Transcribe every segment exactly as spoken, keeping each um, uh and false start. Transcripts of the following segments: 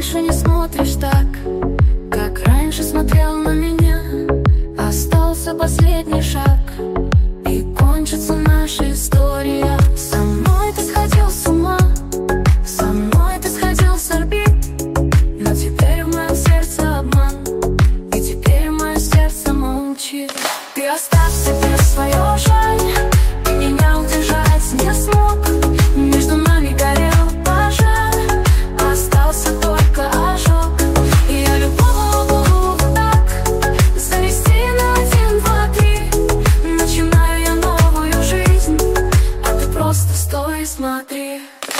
больше не смотришь так, как раньше смотрел на меня. Остался последний шаг, и кончится наша история. Со мной ты сходил с ума, со мной ты сходил с орбит, но теперь в моем сердце обман, и теперь мое сердце молчит. Ты оставь себе свое жаль, ты меня удержать не смог. Между нами горел пожар, остался только ожог. И я любовь так завести на один, два, три. Начинаю я новую жизнь, а ты просто стой и смотри.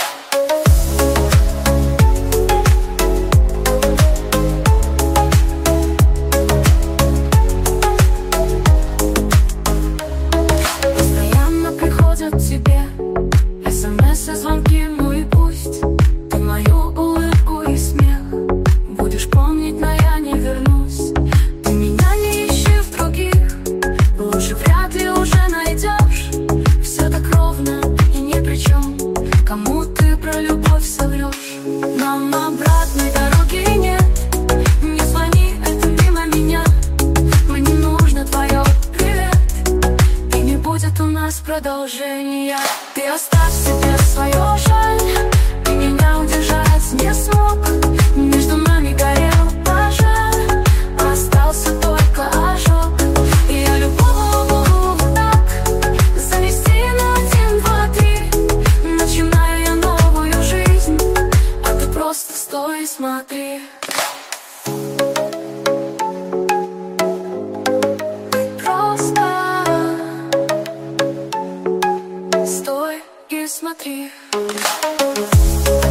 Тебе смс и звонки, ну и пусть ты мою улыбку и смех будешь помнить, но я не вернусь. Ты меня не ищи в других, лучше вряд ли уже найдешь. Все так ровно и ни при чем, кому ты про любовь соврешь. Нам обратной дороги нет, не звони, это мимо меня. Мне не нужно твое привет, и не будет у нас продолжения. Ты оставь себе свое жаль, ты меня удержать не смог. Между нами горел пожар, остался только ожог. И я любовь так завести на один, два, три. Начинаю я новую жизнь, а ты просто стой и смотри. Стой и смотри.